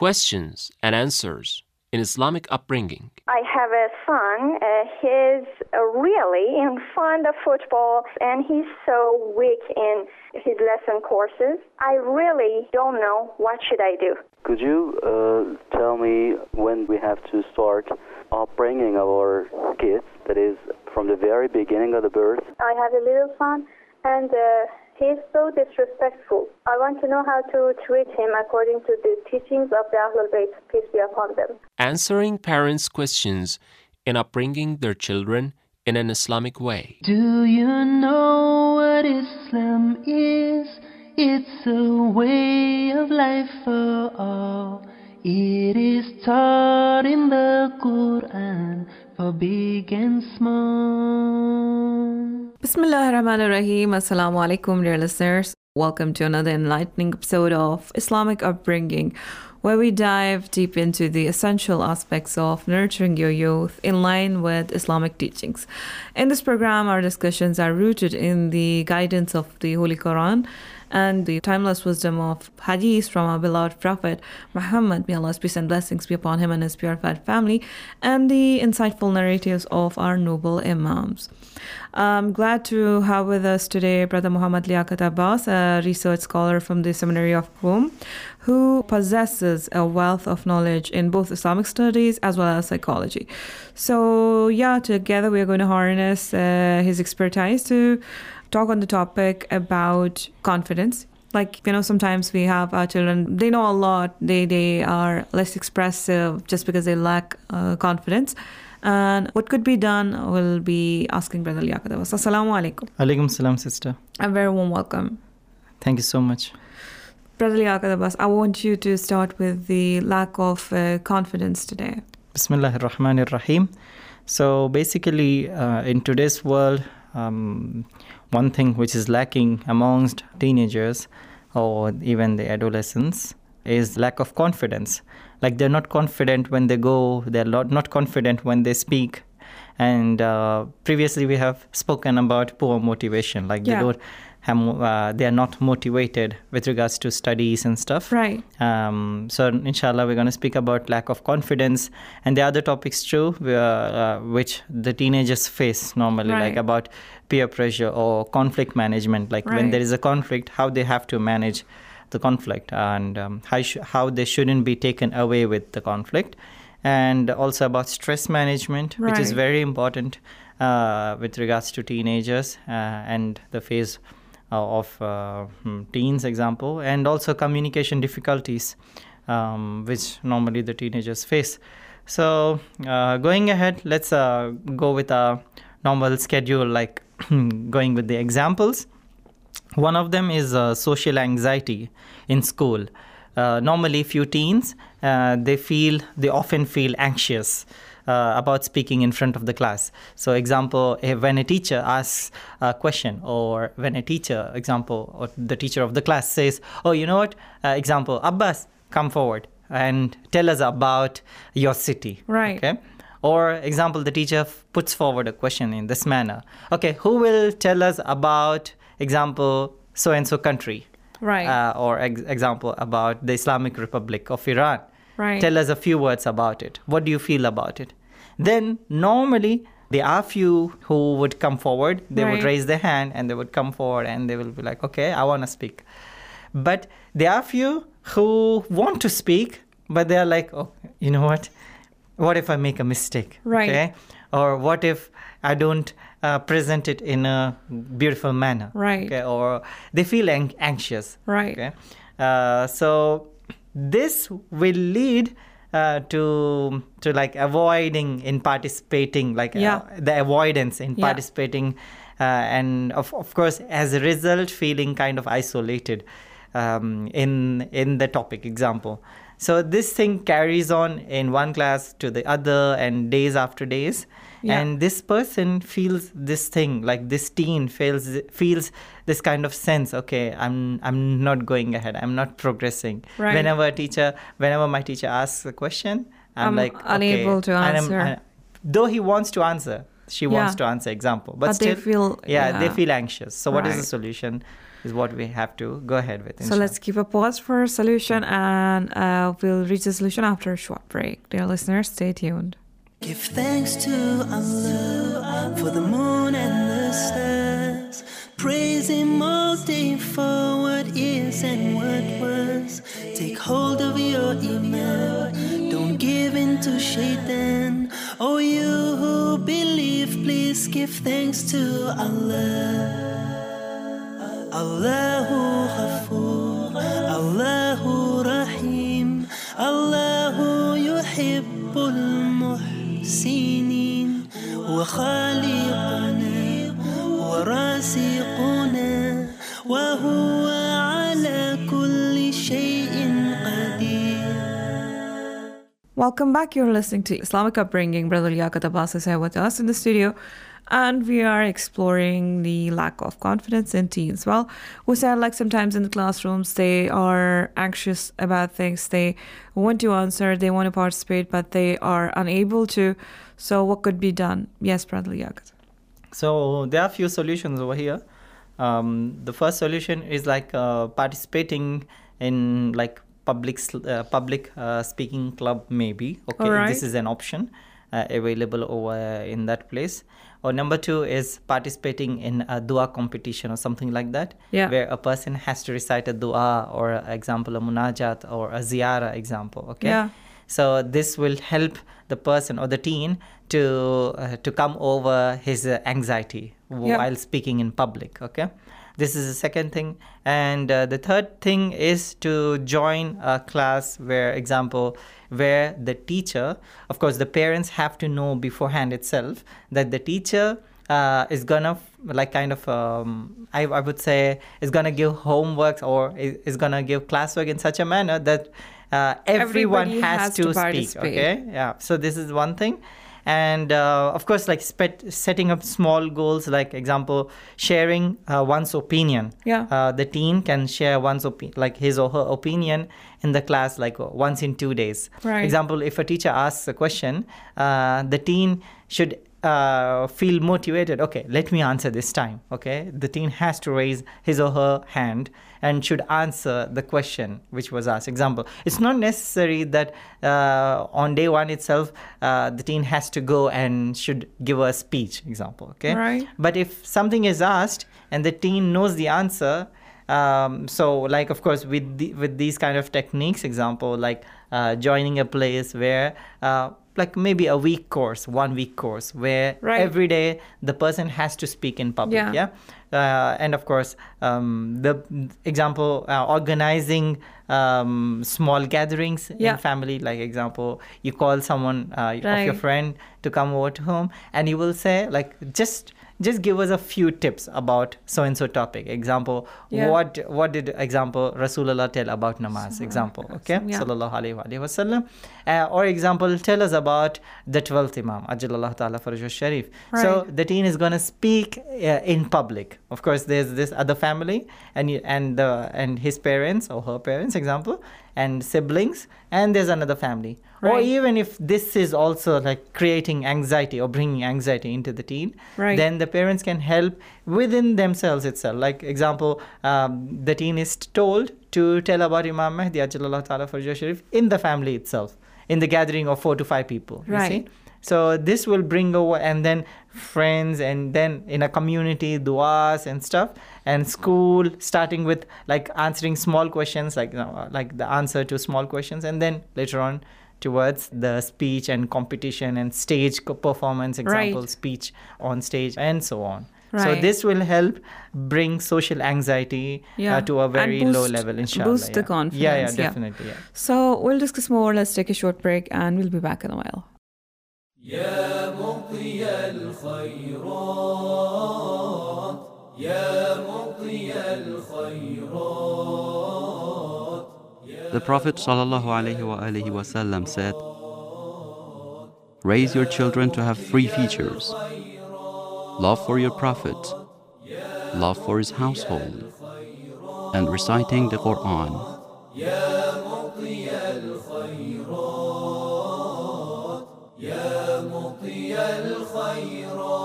questions and answers in Islamic upbringing. I have a son. He's really fond of football, and he's so weak in his lesson courses. I really don't know what should I do. Could you tell me when we have to start upbringing our kids, that is, from the very beginning of the birth? I have a little son, and he's so disrespectful. I want to know how to treat him according to the teachings of the Ahlul Bayt, peace be upon them. Answering parents' questions in upbringing their children in an Islamic way. Do you know what Islam is? It's a way of life for all. It is taught in the Quran for big and small. Bismillah ar-Rahman ar-Rahim. Assalamu alaikum, dear listeners. Welcome to another enlightening episode of Islamic Upbringing, where we dive deep into the essential aspects of nurturing your youth in line with Islamic teachings. In this program, our discussions are rooted in the guidance of the Holy Quran and the timeless wisdom of hadith from our beloved Prophet Muhammad, may Allah's peace and blessings be upon him and his purified family, and the insightful narratives of our noble imams. I'm glad to have with us today Brother Muhammad Liaquat Abbas, a research scholar from the Seminary of Qom, who possesses a wealth of knowledge in both Islamic studies as well as psychology. So, together we're going to harness his expertise to talk on the topic about confidence. Sometimes we have our children, they know a lot, they are less expressive just because they lack confidence. And what could be done, will be asking Brother Liaquat Abbas. Assalamu alaikum. Alaikum salam, sister. A very warm welcome. Thank you so much. Brother Liaquat Abbas, I want you to start with the lack of confidence today. Bismillah ar-Rahman ar-Rahim. So basically, in today's world, one thing which is lacking amongst teenagers or even the adolescents is lack of confidence. Like, they're not confident when they go, they're not confident when they speak. And previously we have spoken about poor motivation. They don't have, they are not motivated with regards to studies and stuff. Right. So inshallah we're going to speak about lack of confidence and the other topics too, which the teenagers face normally, like about peer pressure or conflict management. When there is a conflict, how they have to manage the conflict, and how they shouldn't be taken away with the conflict, and also about stress management, which is very important with regards to teenagers and the phase of teens, example, and also communication difficulties, which normally the teenagers face. So going ahead, let's go with a normal schedule, going with the examples. One of them is social anxiety in school. Normally, few teens, they often feel anxious about speaking in front of the class. So, example, when a teacher asks a question, or when a teacher, example, or the teacher of the class says, "Oh, you know what? Example, Abbas, come forward and tell us about your city." Right. Okay. Or, example, the teacher puts forward a question in this manner. Okay, who will tell us about, example, so-and-so country? Right. Or example, about the Islamic Republic of Iran. Right. Tell us a few words about it. What do you feel about it? Then, normally, there are few who would come forward. They would raise their hand and they would come forward and they will be like, okay, I want to speak. But there are few who want to speak, but they are like, oh, you know what? What if I make a mistake? Right. Okay? Or what if I don't present it in a beautiful manner? Right. Okay? Or they feel anxious. Right. Okay? So this will lead to avoiding in participating, the avoidance in participating, and of course, as a result, feeling kind of isolated in the topic, example. So this thing carries on in one class to the other and days after days. Yeah. And this person feels this thing, this teen feels this kind of sense, okay, I'm not going ahead, I'm not progressing. Right. Whenever my teacher asks a question, I'm like, unable to answer. Though he wants to answer, she wants to answer example. But they still, feel... they feel anxious. So what is the Right. solution is what we have to go ahead with. So let's keep a pause for a solution, and we'll reach the solution after a short break. Dear listeners, stay tuned. Give thanks to Allah for the moon and the stars. Praise Him all day for what is and what was. Take hold of your iman. Don't give in to shaitan. Oh, you who believe, please give thanks to Allah. Allahu Ghafoor, Allahu Rahim, Allahu Yuhibbul Muhsinin, wa Khaliquna, wa Rasiquna, wa huwa ala kulli shay'in qadir. Welcome back. You're listening to Islamic Upbringing. Brother Liaquat Abbas is here with us in the studio. And we are exploring the lack of confidence in teens. Well, we said like sometimes in the classrooms, they are anxious about things. They want to answer, they want to participate, but they are unable to. So what could be done? Yes, Brother Liaquat. So there are a few solutions over here. The first solution is like participating in like public speaking club maybe. Okay, All right. This is an option available over in that place. Or number 2 is participating in a dua competition or something like that, where a person has to recite a dua or example a munajat or a ziyara example. Okay, Yeah. so this will help the person or the teen to come over his anxiety while speaking in public. Okay, this is the second thing. And the third thing is to join a class where the teacher, of course the parents have to know beforehand itself that the teacher is gonna I would say is gonna give homework or is gonna give classwork in such a manner that everyone has to speak. Okay, so this is one thing. And of course, like setting up small goals, like example, sharing one's opinion. The teen can share like his or her opinion in the class, like once in 2 days. Right. Example, if a teacher asks a question, the teen should feel motivated. Okay, let me answer this time. Okay, the teen has to raise his or her hand and should answer the question which was asked. Example, it's not necessary that on day 1 itself the teen has to go and should give a speech. Example, okay. Right. But if something is asked and the teen knows the answer, so like of course with these kind of techniques, example like joining a place where like maybe a 1 week course where every day the person has to speak in public. And of course the example organizing small gatherings in family, like example you call someone of your friend to come over to home and you will say like just give us a few tips about so and so topic. Example, what did example Rasulullah tell about namaz? Example, okay, sallallahu alaihi wasallam. Or example, tell us about the 12th Imam, Ajalallahu Ta'ala Farajahu Sharif. So the teen is gonna speak in public. Of course, there's this other family and his parents or her parents, example, and siblings, and there's another family. Or even if this is also like creating anxiety or bringing anxiety into the teen, then the parents can help within themselves itself. Like example, the teen is told to tell about Imam Mahdi Ajalallahu Ta'ala Farajahu Sharif in the family itself, in the gathering of 4 to 5 people. You see? So this will bring over, and then friends, and then in a community, duas and stuff, and school, starting with like answering small questions, like the answer to small questions, and then later on towards the speech and competition and stage performance, example, speech on stage, and so on. So this will help bring social anxiety to a very low level, inshallah. Boost the confidence. Definitely. So we'll discuss more. Let's take a short break and we'll be back in a while. يا مطي الخيرات يا مطي الخيرات. The Prophet ﷺ said, raise your children to have 3 features: love for your Prophet, love for his household, and reciting the Quran. يا مطي الخيرات يا مطي الخيرات.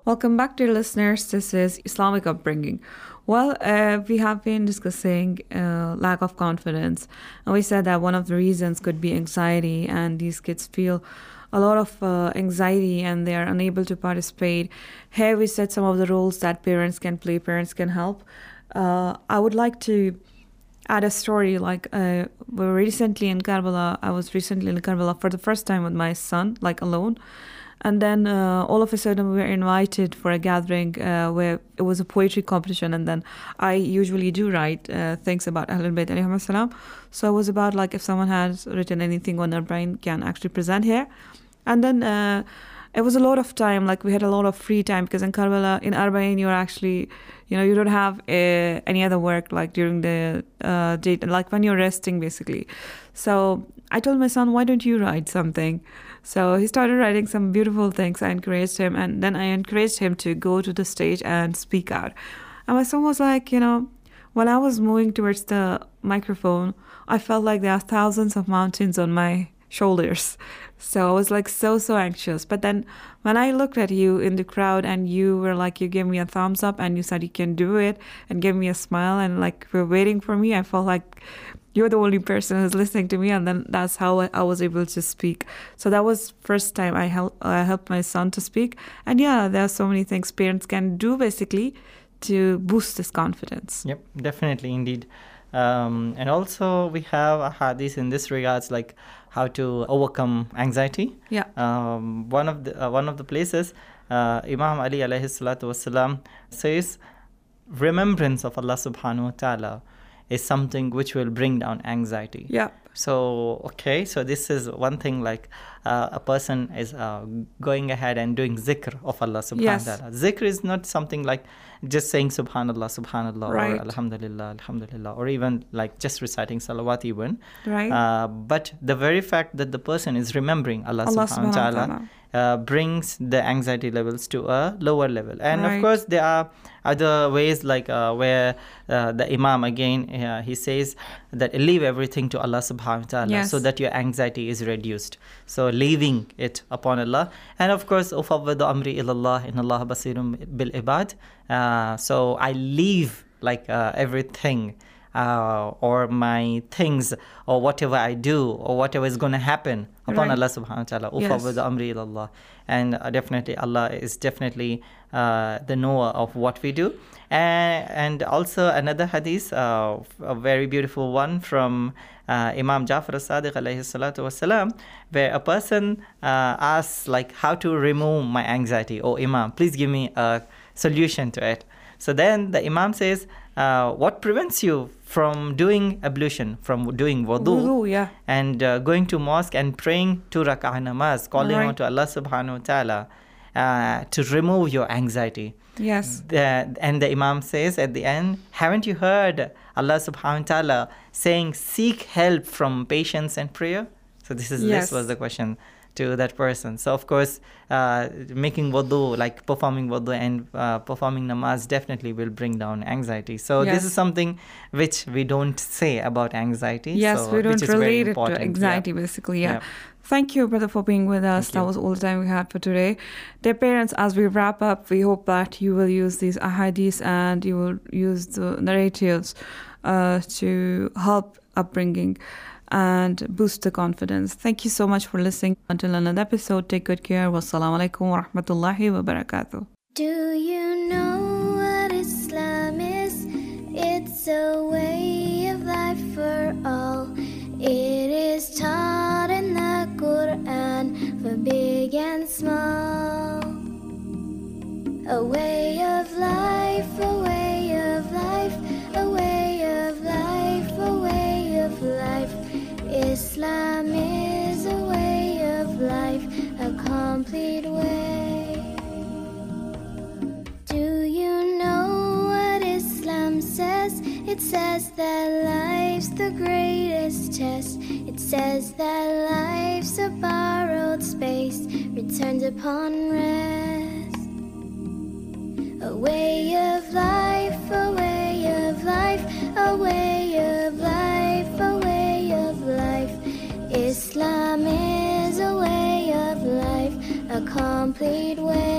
Welcome back, dear listeners. This is Islamic Upbringing. Well, we have been discussing lack of confidence, and we said that one of the reasons could be anxiety, and these kids feel a lot of anxiety and they are unable to participate. Here we said some of the roles that parents can play, parents can help. I would like to add a story. Like we were recently in Karbala. I was recently in Karbala for the first time with my son, like alone. And then all of a sudden we were invited for a gathering where it was a poetry competition. And then I usually do write things about Ahlul Bayt alayhim salam. So it was about like if someone has written anything on their brain can actually present here. And then it was a lot of time, like we had a lot of free time because in Karbala, in Arba'in, you're actually, you don't have any other work like during the day, like when you're resting basically. So I told my son, why don't you write something? So he started writing some beautiful things. I encouraged him, and then I encouraged him to go to the stage and speak out. And my son was like, when I was moving towards the microphone, I felt like there are thousands of mountains on my shoulders. So I was like so anxious. But then when I looked at you in the crowd and you were like, you gave me a thumbs up and you said you can do it and gave me a smile and like were waiting for me, I felt like you're the only person who's listening to me. And then that's how I was able to speak. So that was first time I helped my son to speak. And yeah, there are so many things parents can do basically to boost this confidence. Yep, definitely, indeed. And also we have a hadith in this regards, like how to overcome anxiety. Yeah. One of the places, Imam Ali alayhi salatu wasalam says, remembrance of Allah subhanahu wa ta'ala is something which will bring down anxiety. Yeah. So this is one thing, like a person is going ahead and doing zikr of Allah subhanahu wa ta'ala. Zikr is not something like just saying subhanallah, subhanallah, right, or alhamdulillah, alhamdulillah, or even like just reciting salawat even. Right. But the very fact that the person is remembering Allah subhanahu wa ta'ala brings the anxiety levels to a lower level. And right, of course there are other ways, like where the Imam again he says that leave everything to Allah subhanahu wa ta'ala, so that your anxiety is reduced. So leaving it upon Allah. And of course ufawwidu amri ilallah inna Allah basirun bil ibad. So I leave like everything or my things or whatever I do or whatever is going to happen upon Allah subhanahu wa ta'ala. Ufawwidu amri ilallah. And definitely Allah is definitely the knower of what we do. And also another hadith, a very beautiful one from Imam Jafar as-Sadiq alayhi salatu wasalam, where a person asks like how to remove my anxiety. Oh Imam, please give me a solution to it. So then the Imam says, what prevents you from doing ablution, from doing wudu, and going to mosque and praying 2 rak'ah namaz, calling on to Allah subhanahu wa ta'ala to remove your anxiety? Yes. And the Imam says at the end, haven't you heard Allah subhanahu wa ta'ala saying, seek help from patience and prayer? So this was the question to that person. So of course, making wudu, like performing wudu and performing namaz definitely will bring down anxiety. So this is something which we don't say about anxiety. Yes, so, we don't relate it to important. anxiety basically. Thank you, brother, for being with us. That was all the time we had for today. Dear parents, as we wrap up, we hope that you will use these ahadiths and you will use the narratives to help upbringing and boost the confidence. Thank you so much for listening. Until another episode, take good care. Wassalamu alaikum wa rahmatullahi wa barakatuh. Do you know what Islam is? It's a way of life for all. It is taught in the Quran for big and small. A way of life, a way of life, a way of life, a way of life. Islam is a way of life, a complete way. Do you know what Islam says? It says that life's the greatest test. It says that life's a borrowed space, returned upon rest. A way of life, a way of life, a way of life, a way of life. Islam is a way of life, a complete way.